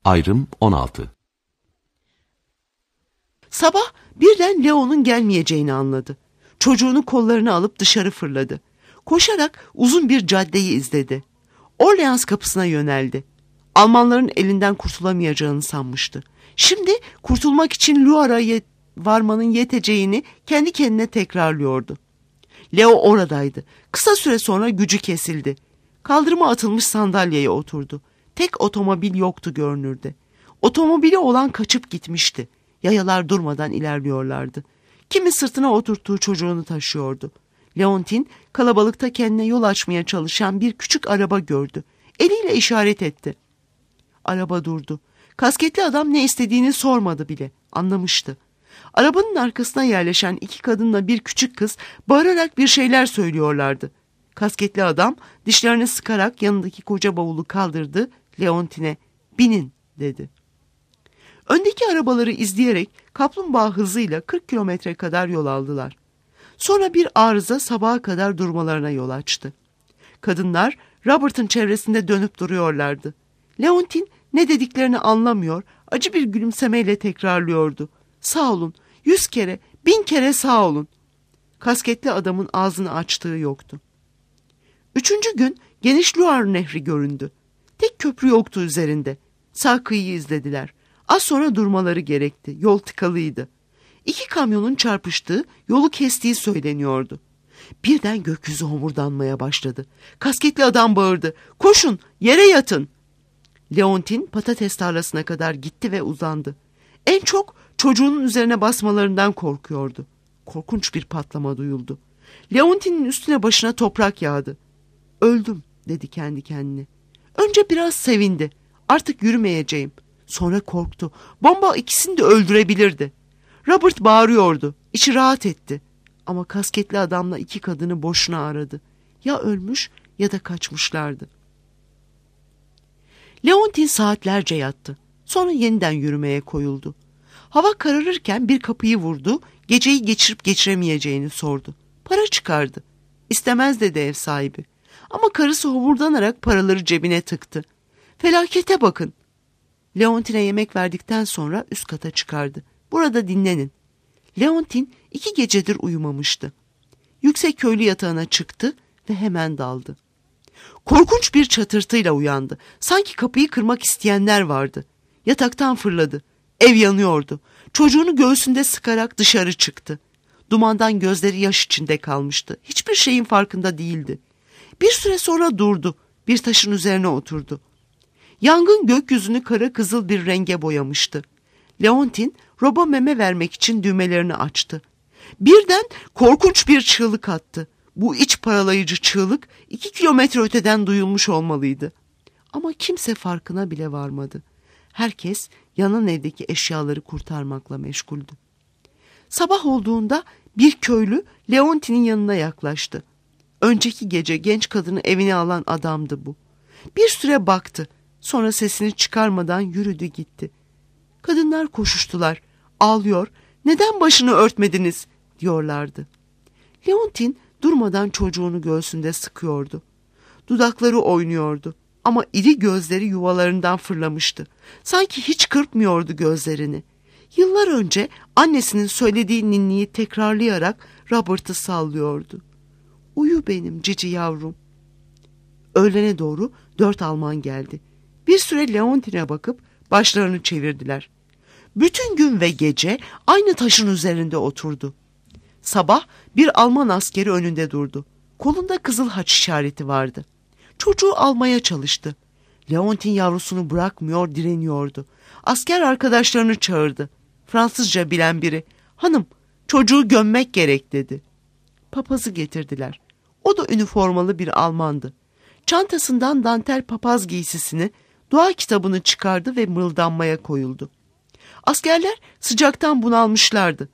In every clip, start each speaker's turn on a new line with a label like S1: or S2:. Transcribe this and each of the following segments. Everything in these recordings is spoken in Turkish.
S1: Ayrım 16.
S2: Sabah birden Leo'nun gelmeyeceğini anladı. Çocuğunu kollarına alıp dışarı fırladı. Koşarak uzun bir caddeyi izledi. Orleans kapısına yöneldi. Almanların elinden kurtulamayacağını sanmıştı. Şimdi kurtulmak için Loire'a varmanın yeteceğini kendi kendine tekrarlıyordu. Leo oradaydı. Kısa süre sonra gücü kesildi. Kaldırıma atılmış sandalyeye oturdu. Tek otomobil yoktu görünürde. Otomobili olan kaçıp gitmişti. Yayalar durmadan ilerliyorlardı. Kimi sırtına oturttuğu çocuğunu taşıyordu. Leontin kalabalıkta kendine yol açmaya çalışan bir küçük araba gördü. Eliyle işaret etti. Araba durdu. Kasketli adam ne istediğini sormadı bile. Anlamıştı. Arabanın arkasına yerleşen iki kadınla bir küçük kız bağırarak bir şeyler söylüyorlardı. Kasketli adam dişlerini sıkarak yanındaki koca bavulu kaldırdı. Leontin'e "Binin" dedi. Öndeki arabaları izleyerek kaplumbağa hızıyla 40 kilometre kadar yol aldılar. Sonra bir arıza sabaha kadar durmalarına yol açtı. Kadınlar Robert'ın çevresinde dönüp duruyorlardı. Leontin ne dediklerini anlamıyor, acı bir gülümsemeyle tekrarlıyordu. "Sağ olun, 100 kere, 1000 kere sağ olun." Kasketli adamın ağzını açtığı yoktu. Üçüncü gün geniş Loire Nehri göründü. Tek köprü yoktu üzerinde. Sağ kıyıyı izlediler. Az sonra durmaları gerekti. Yol tıkalıydı. İki kamyonun çarpıştığı, yolu kestiği söyleniyordu. Birden gökyüzü homurdanmaya başladı. Kasketli adam bağırdı. "Koşun, yere yatın." Leontin patates tarlasına kadar gitti ve uzandı. En çok çocuğunun üzerine basmalarından korkuyordu. Korkunç bir patlama duyuldu. Leontin'in üstüne başına toprak yağdı. "Öldüm," dedi kendi kendine. Önce biraz sevindi. Artık yürümeyeceğim. Sonra korktu. Bomba ikisini de öldürebilirdi. Robert bağırıyordu. İçi rahat etti. Ama kasketli adamla iki kadını boşuna aradı. Ya ölmüş ya da kaçmışlardı. Leontin saatlerce yattı. Sonra yeniden yürümeye koyuldu. Hava kararırken bir kapıyı vurdu. Geceyi geçirip geçiremeyeceğini sordu. Para çıkardı. İstemez dedi ev sahibi. Ama karısı homurdanarak paraları cebine tıktı. "Felakete bakın." Leontin'e yemek verdikten sonra üst kata çıkardı. "Burada dinlenin." Leontin 2 gecedir uyumamıştı. Yüksek köylü yatağına çıktı ve hemen daldı. Korkunç bir çatırtıyla uyandı. Sanki kapıyı kırmak isteyenler vardı. Yataktan fırladı. Ev yanıyordu. Çocuğunu göğsünde sıkarak dışarı çıktı. Dumandan gözleri yaş içinde kalmıştı. Hiçbir şeyin farkında değildi. Bir süre sonra durdu. Bir taşın üzerine oturdu. Yangın gökyüzünü kara kızıl bir renge boyamıştı. Leontin roba meme vermek için düğmelerini açtı. Birden korkunç bir çığlık attı. Bu iç paralayıcı çığlık 2 kilometre öteden duyulmuş olmalıydı. Ama kimse farkına bile varmadı. Herkes yanan evdeki eşyaları kurtarmakla meşguldü. Sabah olduğunda bir köylü Leontin'in yanına yaklaştı. Önceki gece genç kadını evine alan adamdı bu. Bir süre baktı. Sonra sesini çıkarmadan yürüdü gitti. Kadınlar koşuştular. Ağlıyor, "Neden başını örtmediniz?" diyorlardı. Leontin durmadan çocuğunu göğsünde sıkıyordu. Dudakları oynuyordu ama iri gözleri yuvalarından fırlamıştı. Sanki hiç kırpmıyordu gözlerini. Yıllar önce annesinin söylediği ninniyi tekrarlayarak Robert'ı sallıyordu. "Uyu benim cici yavrum." Öğlene doğru 4 Alman geldi. Bir süre Leontin'e bakıp başlarını çevirdiler. Bütün gün ve gece aynı taşın üzerinde oturdu. Sabah bir Alman askeri önünde durdu. Kolunda kızıl haç işareti vardı. Çocuğu almaya çalıştı. Leontin yavrusunu bırakmıyor, direniyordu. Asker arkadaşlarını çağırdı. Fransızca bilen biri, "Hanım, çocuğu gömmek gerek," dedi. Papazı getirdiler. O da üniformalı bir Almandı. Çantasından dantel papaz giysisini, dua kitabını çıkardı ve mırıldanmaya koyuldu. Askerler sıcaktan bunalmışlardı.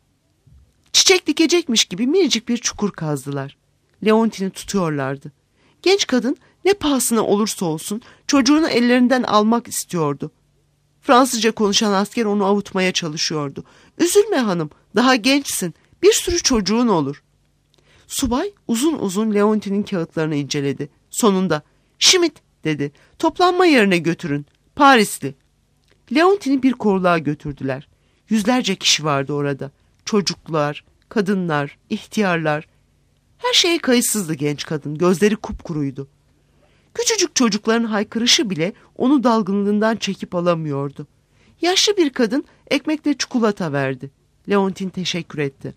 S2: Çiçek dikecekmiş gibi minicik bir çukur kazdılar. Leontin'i tutuyorlardı. Genç kadın ne pahasına olursa olsun çocuğunu ellerinden almak istiyordu. Fransızca konuşan asker onu avutmaya çalışıyordu. "Üzülme hanım, daha gençsin, bir sürü çocuğun olur." Subay uzun uzun Leontin'in kağıtlarını inceledi. Sonunda, "Schmidt," dedi, "toplanma yerine götürün, Parisli." Leontin'i bir koruluğa götürdüler. Yüzlerce kişi vardı orada. Çocuklar, kadınlar, ihtiyarlar. Her şeye kayıtsızdı genç kadın. Gözleri kupkuruydu. Küçücük çocukların haykırışı bile onu dalgınlığından çekip alamıyordu. Yaşlı bir kadın ekmekle çikolata verdi. Leontin teşekkür etti.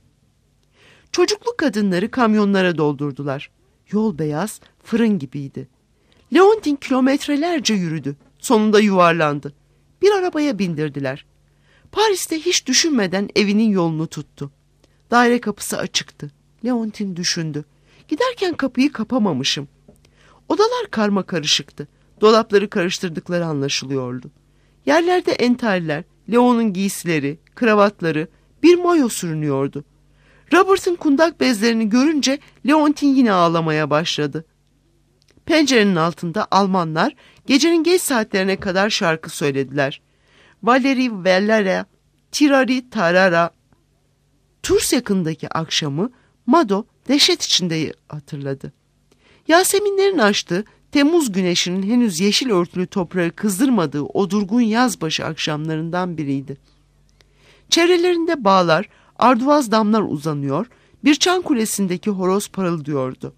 S2: Çocuklu kadınları kamyonlara doldurdular. Yol beyaz, fırın gibiydi. Leontin kilometrelerce yürüdü. Sonunda yuvarlandı. Bir arabaya bindirdiler. Paris'te hiç düşünmeden evinin yolunu tuttu. Daire kapısı açıktı. Leontin düşündü. Giderken kapıyı kapamamışım. Odalar karmakarışıktı. Dolapları karıştırdıkları anlaşılıyordu. Yerlerde entaller, Leon'un giysileri, kravatları, bir mayo sürünüyordu. Robert'ın kundak bezlerini görünce Leontin yine ağlamaya başladı. Pencerenin altında Almanlar gecenin geç saatlerine kadar şarkı söylediler. Valeri Vellara, Tirari Tarara. Tours yakındaki akşamı Mado dehşet içinde hatırladı. Yaseminlerin açtığı Temmuz güneşinin henüz yeşil örtülü toprağı kızdırmadığı o durgun yazbaşı akşamlarından biriydi. Çevrelerinde bağlar, arduvaz damlar uzanıyor, bir çan kulesindeki horoz parıldıyordu.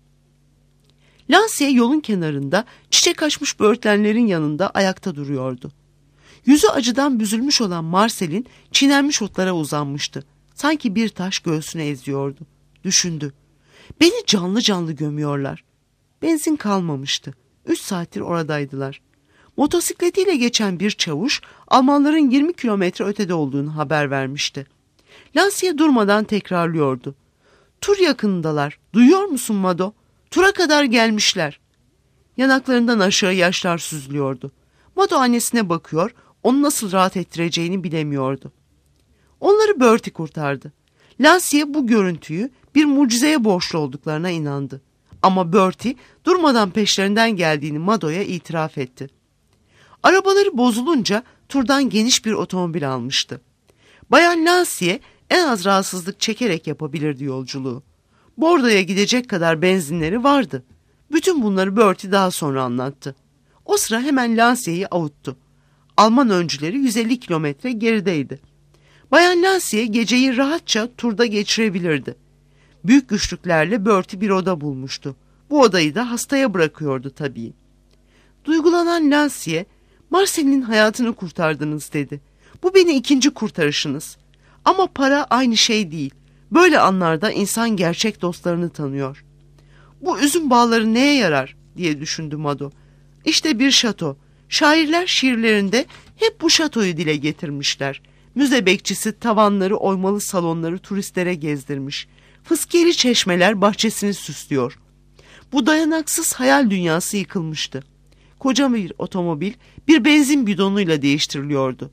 S2: Lansiye yolun kenarında çiçek açmış böğürtlenlerin yanında ayakta duruyordu. Yüzü acıdan büzülmüş olan Marcel'in çiğnenmiş otlara uzanmıştı. Sanki bir taş göğsüne eziyordu. Düşündü. Beni canlı canlı gömüyorlar. Benzin kalmamıştı. 3 saattir oradaydılar. Motosikletiyle geçen bir çavuş Almanların 20 kilometre ötede olduğunu haber vermişti. Lansiye durmadan tekrarlıyordu. Tur yakınındalar. Duyuyor musun Mado? Tura kadar gelmişler. Yanaklarından aşağı yaşlar süzülüyordu. Mado annesine bakıyor, onu nasıl rahat ettireceğini bilemiyordu. Onları Bertie kurtardı. Lansiye bu görüntüyü bir mucizeye borçlu olduklarına inandı. Ama Bertie durmadan peşlerinden geldiğini Mado'ya itiraf etti. Arabaları bozulunca turdan geniş bir otomobil almıştı. Bayan Lansiye en az rahatsızlık çekerek yapabilirdi yolculuğu. Bordo'ya gidecek kadar benzinleri vardı. Bütün bunları Bertie daha sonra anlattı. O sıra hemen Lansie'yi avuttu. Alman öncüleri 150 kilometre gerideydi. Bayan Lansiye geceyi rahatça turda geçirebilirdi. Büyük güçlüklerle Bertie bir oda bulmuştu. Bu odayı da hastaya bırakıyordu tabii. Duygulanan Lansiye, Marcel'in hayatını kurtardınız dedi. Bu beni ikinci kurtarışınız. Ama para aynı şey değil. Böyle anlarda insan gerçek dostlarını tanıyor. Bu üzüm bağları neye yarar diye düşündü Mado. İşte bir şato. Şairler şiirlerinde hep bu şatoyu dile getirmişler. Müze bekçisi tavanları, oymalı salonları turistlere gezdirmiş. Fıskiyeli çeşmeler bahçesini süslüyor. Bu dayanaksız hayal dünyası yıkılmıştı. Koca bir otomobil bir benzin bidonuyla değiştiriliyordu.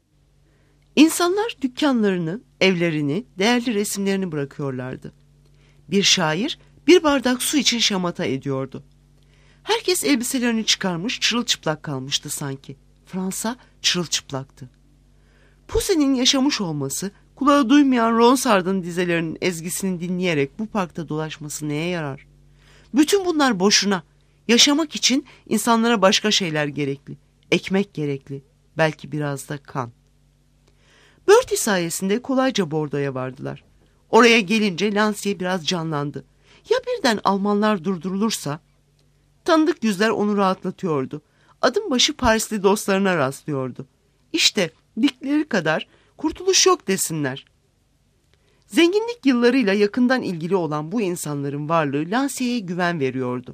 S2: İnsanlar dükkanlarını, evlerini, değerli resimlerini bırakıyorlardı. Bir şair bir bardak su için şamata ediyordu. Herkes elbiselerini çıkarmış, çırılçıplak kalmıştı sanki. Fransa çırılçıplaktı. Pussy'nin yaşamış olması, kulağı duymayan Ronsard'ın dizelerinin ezgisini dinleyerek bu parkta dolaşması neye yarar? Bütün bunlar boşuna. Yaşamak için insanlara başka şeyler gerekli. Ekmek gerekli. Belki biraz da kan. Bertie sayesinde kolayca Bordo'ya vardılar. Oraya gelince Lansiye biraz canlandı. Ya birden Almanlar durdurulursa? Tanıdık yüzler onu rahatlatıyordu. Adım başı Parisli dostlarına rastlıyordu. İşte dikleri kadar kurtuluş yok desinler. Zenginlik yıllarıyla yakından ilgili olan bu insanların varlığı Lansiye'ye güven veriyordu.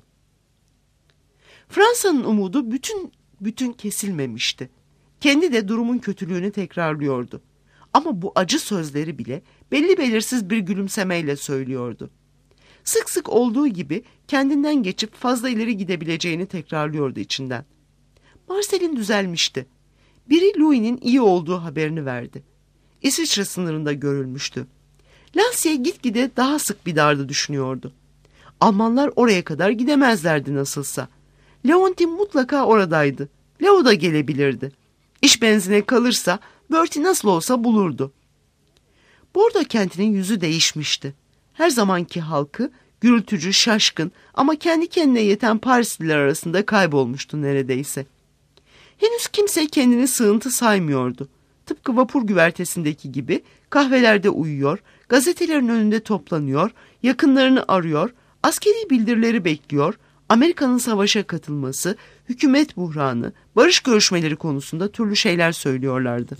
S2: Fransa'nın umudu bütün kesilmemişti. Kendi de durumun kötülüğünü tekrarlıyordu. Ama bu acı sözleri bile belli belirsiz bir gülümsemeyle söylüyordu. Sık sık olduğu gibi kendinden geçip fazla ileri gidebileceğini tekrarlıyordu içinden. Marcel'in düzelmişti. Biri Louis'nin iyi olduğu haberini verdi. İsviçre sınırında görülmüştü. Lansiye gitgide daha sık bir darda düşünüyordu. Almanlar oraya kadar gidemezlerdi nasılsa. Leontin mutlaka oradaydı. Leo da gelebilirdi. İş benzine kalırsa Bertie nasıl olsa bulurdu. Bordo kentinin yüzü değişmişti. Her zamanki halkı gürültücü, şaşkın ama kendi kendine yeten Parisliler arasında kaybolmuştu neredeyse. Henüz kimse kendini sığıntı saymıyordu. Tıpkı vapur güvertesindeki gibi kahvelerde uyuyor, gazetelerin önünde toplanıyor, yakınlarını arıyor, askeri bildirileri bekliyor, Amerika'nın savaşa katılması, hükümet buhranı, barış görüşmeleri konusunda türlü şeyler söylüyorlardı.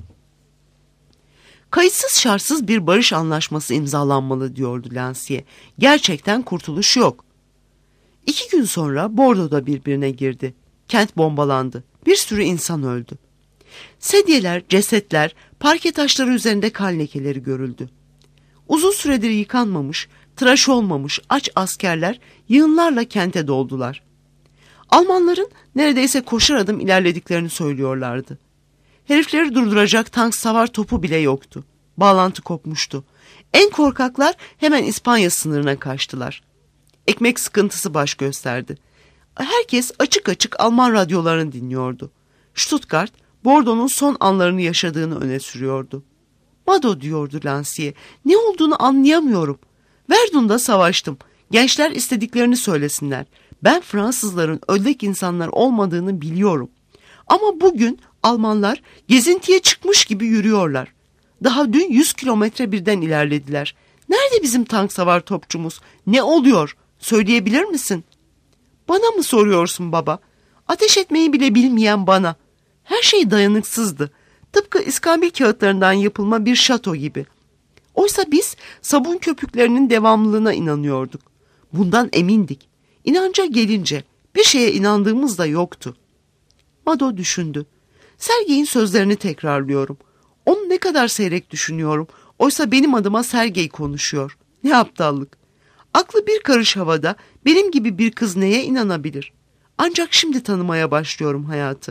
S2: Kayıtsız şartsız bir barış anlaşması imzalanmalı diyordu Lancier. Gerçekten kurtuluş yok. 2 gün sonra Bordo'da birbirine girdi. Kent bombalandı. Bir sürü insan öldü. Sedyeler, cesetler, parke taşları üzerinde kan lekeleri görüldü. Uzun süredir yıkanmamış, tıraş olmamış aç askerler yığınlarla kente doldular. Almanların neredeyse koşar adım ilerlediklerini söylüyorlardı. Herifleri durduracak tank savar topu bile yoktu. Bağlantı kopmuştu. En korkaklar hemen İspanya sınırına kaçtılar. Ekmek sıkıntısı baş gösterdi. Herkes açık açık Alman radyolarını dinliyordu. Stuttgart, Bordo'nun son anlarını yaşadığını öne sürüyordu. Mado diyordu Lancier, ne olduğunu anlayamıyorum. Verdun'da savaştım. Gençler istediklerini söylesinler. Ben Fransızların ödlek insanlar olmadığını biliyorum. Ama bugün Almanlar gezintiye çıkmış gibi yürüyorlar. Daha dün 100 kilometre birden ilerlediler. Nerede bizim tank savar topçumuz? Ne oluyor? Söyleyebilir misin? Bana mı soruyorsun baba? Ateş etmeyi bile bilmeyen bana. Her şey dayanıksızdı. Tıpkı iskambil kağıtlarından yapılma bir şato gibi. Oysa biz sabun köpüklerinin devamlılığına inanıyorduk. Bundan emindik. İnanca gelince bir şeye inandığımız da yoktu. Mado düşündü. Sergey'in sözlerini tekrarlıyorum. Onu ne kadar seyrek düşünüyorum. Oysa benim adıma Sergey konuşuyor. Ne aptallık. Aklı bir karış havada benim gibi bir kız neye inanabilir? Ancak şimdi tanımaya başlıyorum hayatı.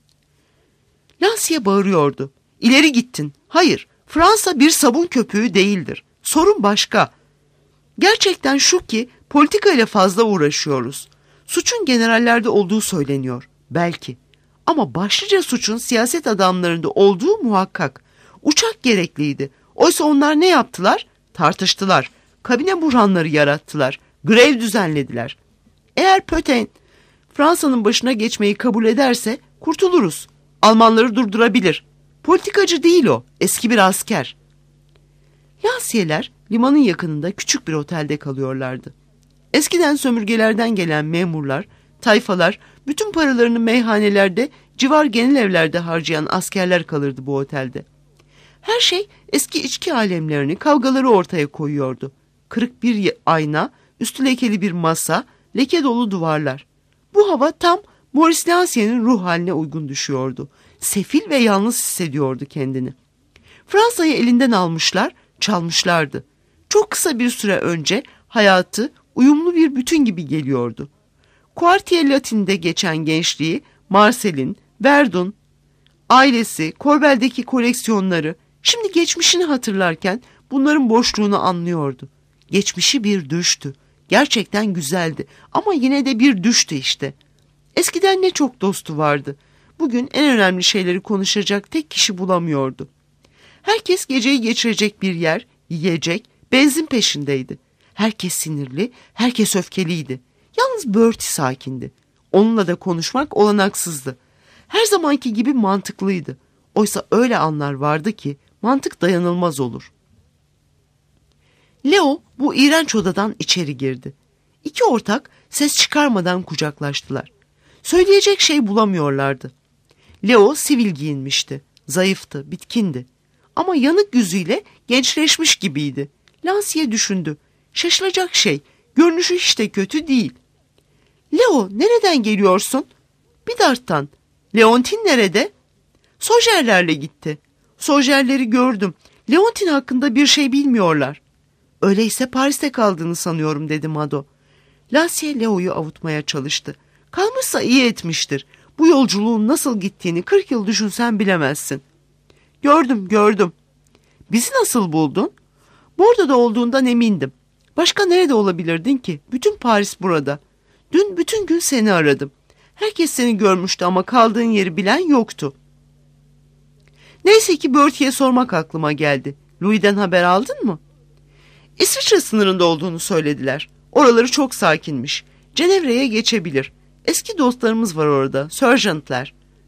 S2: Lancier bağırıyordu. İleri gittin. Hayır, Fransa bir sabun köpüğü değildir. Sorun başka. Gerçekten şu ki politika ile fazla uğraşıyoruz. Suçun generallerde olduğu söyleniyor. Belki. Ama başlıca suçun siyaset adamlarında olduğu muhakkak. Uçak gerekliydi. Oysa onlar ne yaptılar? Tartıştılar. Kabine buhranları yarattılar. Grev düzenlediler. Eğer Pöten Fransa'nın başına geçmeyi kabul ederse kurtuluruz. Almanları durdurabilir. Politikacı değil o. Eski bir asker. Lancier'ler limanın yakınında küçük bir otelde kalıyorlardı. Eskiden sömürgelerden gelen memurlar, tayfalar, bütün paralarını meyhanelerde, civar genel evlerde harcayan askerler kalırdı bu otelde. Her şey eski içki alemlerini, kavgaları ortaya koyuyordu. Kırık bir ayna, üstü lekeli bir masa, leke dolu duvarlar. Bu hava tam Maurice Lancier'in ruh haline uygun düşüyordu. Sefil ve yalnız hissediyordu kendini. Fransa'yı elinden almışlar, çalmışlardı. Çok kısa bir süre önce hayatı uyumlu bir bütün gibi geliyordu. Quartier Latin'de geçen gençliği, Marcel'in, Verdun, ailesi, Korbel'deki koleksiyonları, şimdi geçmişini hatırlarken bunların boşluğunu anlıyordu. Geçmişi bir düştü. Gerçekten güzeldi ama yine de bir düştü işte. Eskiden ne çok dostu vardı. Bugün en önemli şeyleri konuşacak tek kişi bulamıyordu. Herkes geceyi geçirecek bir yer, yiyecek, benzin peşindeydi. Herkes sinirli, herkes öfkeliydi. Yalnız Bertie sakindi. Onunla da konuşmak olanaksızdı. Her zamanki gibi mantıklıydı. Oysa öyle anlar vardı ki mantık dayanılmaz olur. Leo bu iğrenç odadan içeri girdi. İki ortak ses çıkarmadan kucaklaştılar. Söyleyecek şey bulamıyorlardı. Leo sivil giyinmişti. Zayıftı, bitkindi. Ama yanık yüzüyle gençleşmiş gibiydi. Lancier düşündü. Şaşılacak şey, görünüşü hiç de kötü değil. Leo, nereden geliyorsun? Bidart'tan. Leontin nerede? Sojerlerle gitti. Sojerleri gördüm. Leontin hakkında bir şey bilmiyorlar. Öyleyse Paris'te kaldığını sanıyorum dedi Mado. Lancier Leo'yu avutmaya çalıştı. Kalmışsa iyi etmiştir. Bu yolculuğun nasıl gittiğini 40 yıl düşünsen bilemezsin. Gördüm. Bizi nasıl buldun? Bordo'da olduğundan emindim. Başka nerede olabilirdin ki? Bütün Paris burada. Dün bütün gün seni aradım. Herkes seni görmüştü ama kaldığın yeri bilen yoktu. Neyse ki Bertie'ye sormak aklıma geldi. Louis'den haber aldın mı? İsviçre sınırında olduğunu söylediler. Oraları çok sakinmiş. Cenevre'ye geçebilir. Eski dostlarımız var orada, sergeantler.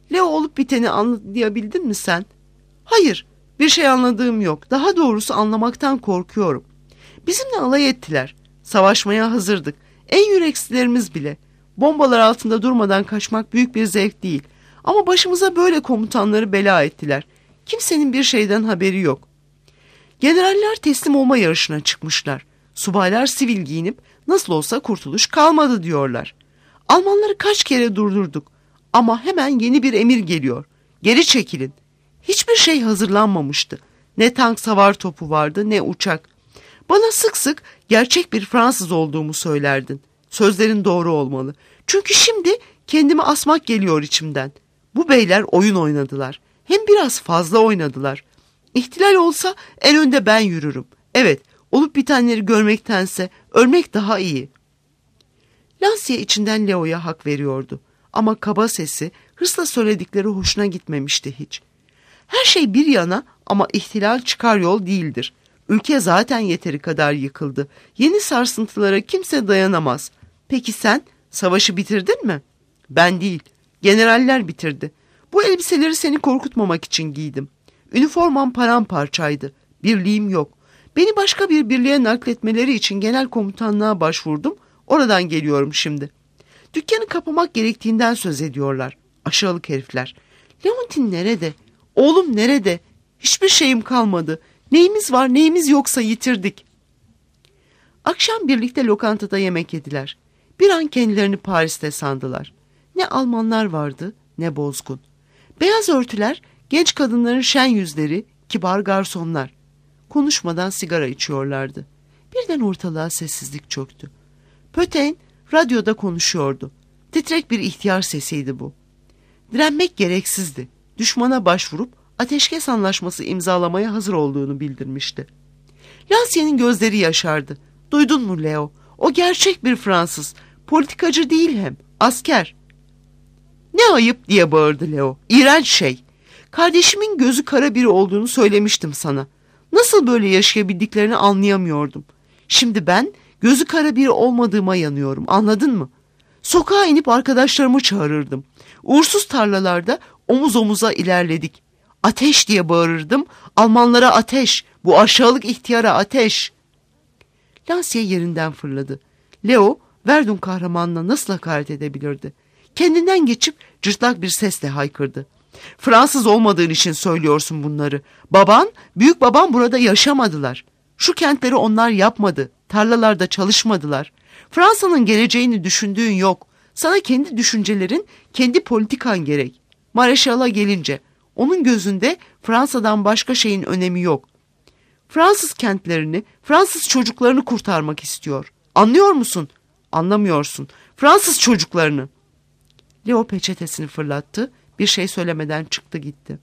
S2: Leo, olup biteni anlayabildin mi sen? Hayır, bir şey anladığım yok. Daha doğrusu anlamaktan korkuyorum. Bizimle alay ettiler. Savaşmaya hazırdık. En yüreksizlerimiz bile. Bombalar altında durmadan kaçmak büyük bir zevk değil. Ama başımıza böyle komutanları bela ettiler. Kimsenin bir şeyden haberi yok. Generaller teslim olma yarışına çıkmışlar. Subaylar sivil giyinip nasıl olsa kurtuluş kalmadı diyorlar. Almanları kaç kere durdurduk. Ama hemen yeni bir emir geliyor. Geri çekilin. Hiçbir şey hazırlanmamıştı. Ne tank savar topu vardı ne uçak. Bana sık sık gerçek bir Fransız olduğumu söylerdin. Sözlerin doğru olmalı. Çünkü şimdi kendimi asmak geliyor içimden. Bu beyler oyun oynadılar. Hem biraz fazla oynadılar. İhtilal olsa en önde ben yürürüm. Evet, olup bitenleri görmektense ölmek daha iyi. Lancia içinden Leo'ya hak veriyordu. Ama kaba sesi, hırsla söyledikleri hoşuna gitmemişti hiç. Her şey bir yana ama ihtilal çıkar yol değildir. Ülke zaten yeteri kadar yıkıldı. Yeni sarsıntılara kimse dayanamaz. Peki sen savaşı bitirdin mi? Ben değil, generaller bitirdi. Bu elbiseleri seni korkutmamak için giydim. Üniformam paramparçaydı. Birliğim yok. Beni başka bir birliğe nakletmeleri için genel komutanlığa başvurdum. Oradan geliyorum şimdi. Dükkanı kapamak gerektiğinden söz ediyorlar. Aşağılık herifler. Leontin nerede? Oğlum nerede? Hiçbir şeyim kalmadı. Neyimiz var neyimiz yoksa yitirdik. Akşam birlikte lokantada yemek yediler. Bir an kendilerini Paris'te sandılar. Ne Almanlar vardı ne bozgun. Beyaz örtüler, genç kadınların şen yüzleri, kibar garsonlar. Konuşmadan sigara içiyorlardı. Birden ortalığa sessizlik çöktü. Pötein radyoda konuşuyordu. Titrek bir ihtiyar sesiydi bu. Direnmek gereksizdi. Düşmana başvurup ateşkes anlaşması imzalamaya hazır olduğunu bildirmişti. Lancia'nın gözleri yaşardı. Duydun mu Leo? O gerçek bir Fransız. Politikacı değil hem. Asker. Ne ayıp diye bağırdı Leo. İğrenç şey. Kardeşimin gözü kara biri olduğunu söylemiştim sana. Nasıl böyle yaşayabildiklerini anlayamıyordum. Şimdi ben gözü kara biri olmadığıma yanıyorum. Anladın mı? Sokağa inip arkadaşlarımı çağırırdım. Uğursuz tarlalarda omuz omuza ilerledik. Ateş diye bağırırdım. Almanlara ateş. Bu aşağılık ihtiyara ateş. Lancia yerinden fırladı. Leo, Verdun kahramanına nasıl hakaret edebilirdi? Kendinden geçip cırtlak bir sesle haykırdı. Fransız olmadığın için söylüyorsun bunları. Baban, büyük babam burada yaşamadılar. Şu kentleri onlar yapmadı. Tarlalarda çalışmadılar. Fransa'nın geleceğini düşündüğün yok. Sana kendi düşüncelerin, kendi politikan gerek. Mareşal'a gelince, onun gözünde Fransa'dan başka şeyin önemi yok. Fransız kentlerini, Fransız çocuklarını kurtarmak istiyor. Anlıyor musun? Anlamıyorsun. Fransız çocuklarını. Leo peçetesini fırlattı, bir şey söylemeden çıktı gitti.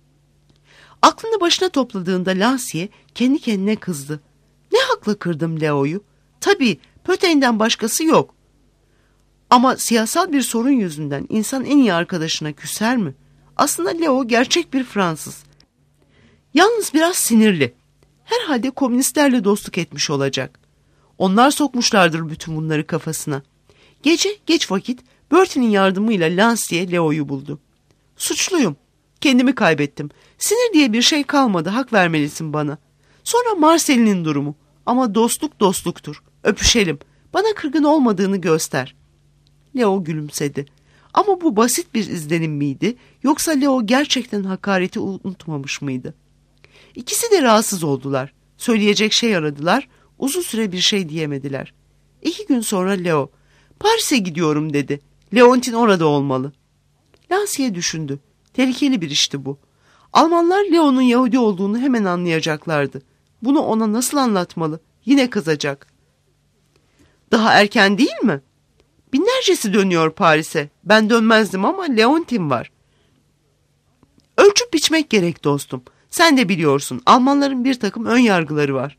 S2: Aklını başına topladığında Lancia kendi kendine kızdı. Ne hakla kırdım Leo'yu? Tabii Pötein'den başkası yok. Ama siyasal bir sorun yüzünden insan en iyi arkadaşına küser mi? Aslında Leo gerçek bir Fransız. Yalnız biraz sinirli. Herhalde komünistlerle dostluk etmiş olacak. Onlar sokmuşlardır bütün bunları kafasına. Gece geç vakit Bertie'nin yardımıyla Lancia Leo'yu buldu. Suçluyum. Kendimi kaybettim. Sinir diye bir şey kalmadı. Hak vermelisin bana. Sonra Marcel'in durumu. Ama dostluk dostluktur. Öpüşelim. Bana kırgın olmadığını göster. Leo gülümsedi. Ama bu basit bir izlenim miydi? Yoksa Leo gerçekten hakareti unutmamış mıydı? İkisi de rahatsız oldular. Söyleyecek şey aradılar. Uzun süre bir şey diyemediler. 2 gün sonra Leo, Paris'e gidiyorum dedi. Leontin orada olmalı. Lancia düşündü. Tehlikeli bir işti bu. Almanlar Leo'nun Yahudi olduğunu hemen anlayacaklardı. Bunu ona nasıl anlatmalı? Yine kızacak. Daha erken değil mi? Binlercesi dönüyor Paris'e. Ben dönmezdim ama Leontin var. Ölçüp biçmek gerek dostum. Sen de biliyorsun Almanların bir takım ön yargıları var.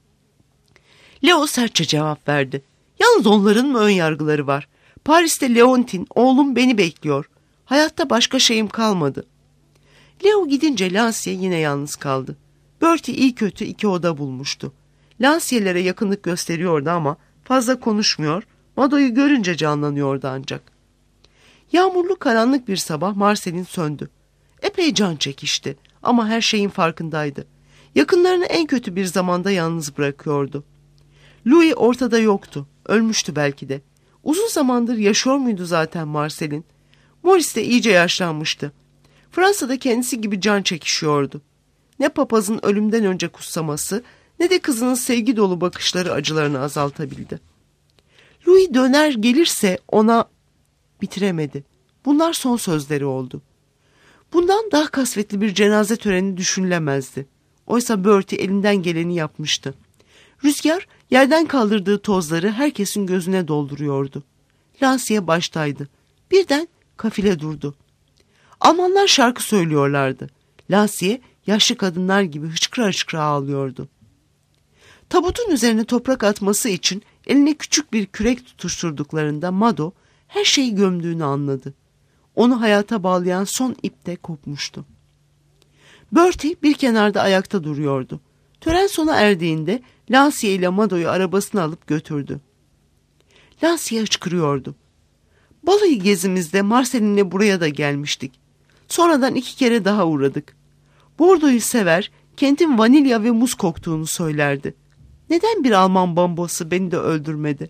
S2: Leo sertçe cevap verdi. Yalnız onların mı ön yargıları var? Paris'te Leontin, oğlum beni bekliyor. Hayatta başka şeyim kalmadı. Leo gidince Lancia yine yalnız kaldı. Bertie iyi kötü 2 oda bulmuştu. Lancia'lere yakınlık gösteriyordu ama fazla konuşmuyor, Mado'yu görünce canlanıyordu ancak. Yağmurlu karanlık bir sabah Marcel'in söndü. Epey can çekişti ama her şeyin farkındaydı. Yakınlarını en kötü bir zamanda yalnız bırakıyordu. Louis ortada yoktu. Ölmüştü belki de. Uzun zamandır yaşıyor muydu zaten Marcel'in? Maurice de iyice yaşlanmıştı. Fransa'da kendisi gibi can çekişiyordu. Ne papazın ölümden önce kutsaması ne de kızının sevgi dolu bakışları acılarını azaltabildi. Louis döner gelirse ona... Bitiremedi. Bunlar son sözleri oldu. Bundan daha kasvetli bir cenaze töreni düşünülemezdi. Oysa Bertie elinden geleni yapmıştı. Rüzgar yerden kaldırdığı tozları herkesin gözüne dolduruyordu. Lansiye baştaydı. Birden kafile durdu. Almanlar şarkı söylüyorlardı. Lansiye yaşlı kadınlar gibi hıçkıra hıçkıra ağlıyordu. Tabutun üzerine toprak atması için eline küçük bir kürek tutuşturduklarında Mado her şeyi gömdüğünü anladı. Onu hayata bağlayan son ip de kopmuştu. Bertie bir kenarda ayakta duruyordu. Tören sona erdiğinde Lansiye ile Mado'yu arabasına alıp götürdü. Lansiye hıçkırıyordu. Balayı gezimizde Marcel'inle buraya da gelmiştik. Sonradan 2 kere daha uğradık. Bordo'yu sever, kentin vanilya ve muz koktuğunu söylerdi. Neden bir Alman bambosu beni de öldürmedi?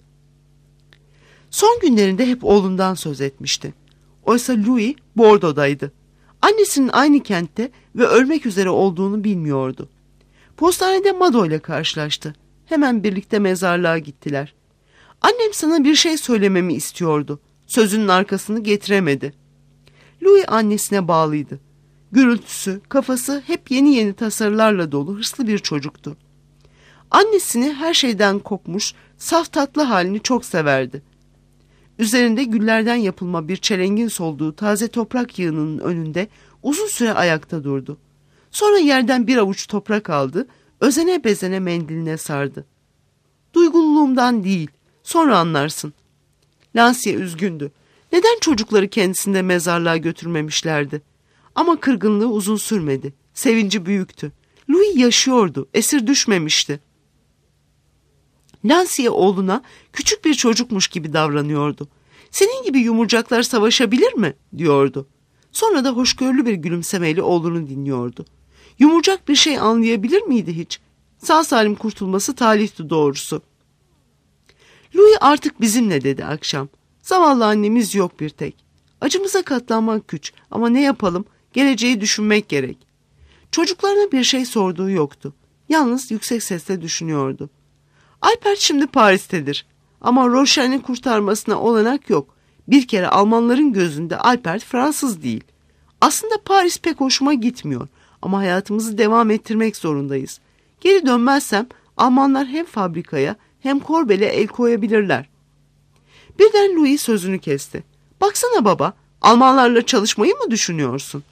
S2: Son günlerinde hep oğlundan söz etmişti. Oysa Louis Bordo'daydı. Annesinin aynı kentte ve ölmek üzere olduğunu bilmiyordu. Postanede Mado ile karşılaştı. Hemen birlikte mezarlığa gittiler. Annem sana bir şey söylememi istiyordu. Sözünün arkasını getiremedi. Louis annesine bağlıydı. Gürültüsü, kafası hep yeni yeni tasarılarla dolu hırslı bir çocuktu. Annesini her şeyden kopmuş, saf tatlı halini çok severdi. Üzerinde güllerden yapılma bir çelengin solduğu taze toprak yığınının önünde uzun süre ayakta durdu. Sonra yerden bir avuç toprak aldı, özene bezene mendiline sardı. Duygululuğumdan değil, sonra anlarsın. Lansiye üzgündü. Neden çocukları kendisinde mezarlığa götürmemişlerdi? Ama kırgınlığı uzun sürmedi. Sevinci büyüktü. Louis yaşıyordu, esir düşmemişti. Lansiye oğluna küçük bir çocukmuş gibi davranıyordu. Senin gibi yumurcaklar savaşabilir mi? Diyordu. Sonra da hoşgörülü bir gülümsemeyle oğlunu dinliyordu. Yumurcak bir şey anlayabilir miydi hiç? Sağ salim kurtulması talihti doğrusu. Louis artık bizimle dedi akşam. Zavallı annemiz yok bir tek. Acımıza katlanmak güç ama ne yapalım? Geleceği düşünmek gerek. Çocuklarına bir şey sorduğu yoktu. Yalnız yüksek sesle düşünüyordu. Alpert şimdi Paris'tedir. Ama Roşen'i kurtarmasına olanak yok. Bir kere Almanların gözünde Alpert Fransız değil. Aslında Paris pek hoşuma gitmiyor. Ama hayatımızı devam ettirmek zorundayız. Geri dönmezsem Almanlar hem fabrikaya hem Korbel'e el koyabilirler. Birden Louis sözünü kesti. Baksana baba, Almanlarla çalışmayı mı düşünüyorsun?